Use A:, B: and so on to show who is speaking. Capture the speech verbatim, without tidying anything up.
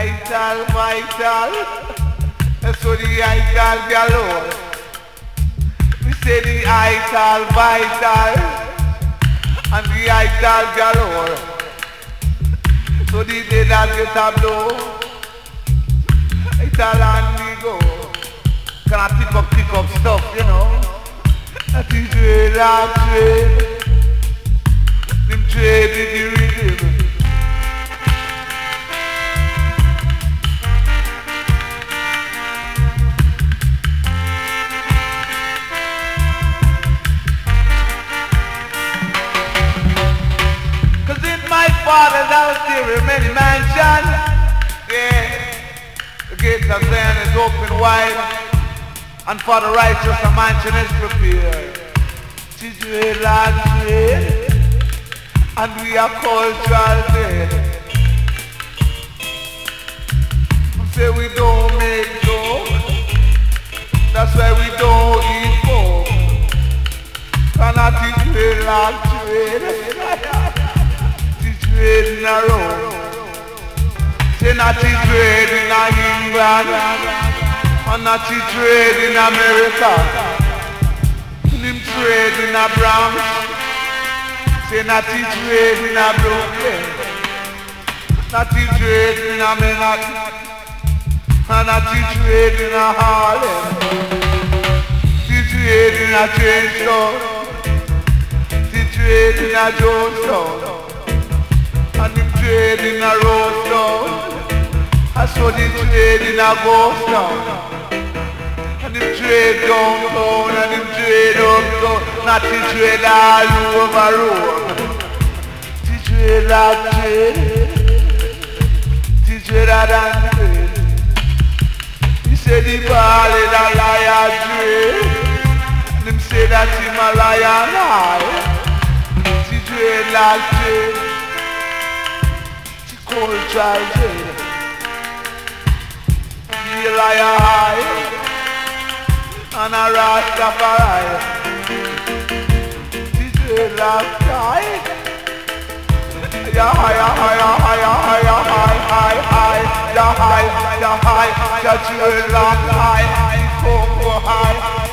A: Ital vital. That's what the Ital galore. We say the Ital vital and the Ital galore. So the day that get a blow, Ital and me go. Can I pick up, pick up stuff, you know? That is trade and trade. Them trade with the rhythm. Cause in my father's house there are many mansions. Yeah. The gates of Zion is open wide. And for the righteous a mansion is prepared. Tis trade and trade. And we are cultural dead. Say we don't make joke. That's why we don't eat pork. Cannot teach trade like trade. Teach trade in a row. Say not teach trade in a England. And not teach trade in America. Him trade in a Bronx. Say not teach trade in a Brooklyn, not teach trade in a Manhattan, and not teach trade in a Harlem. Teach trade in a Trenchtown, teach trade in a Jonestown, and him trade in a Rosetown. I saw the trade in a Ghost Town. And him trade downtown and him trade uptown. Not to trade all over road. To trade like trade. To trade than trade. He said the ball is a liar trade. And him say that him a liar lie. To trade like trade. To cultural trade. He a liar high. And a Rastafari. This is last time. Yeah, higher, higher, higher, higher, high, high, high, yeah, high, yeah, high, yeah, you last high, you go high.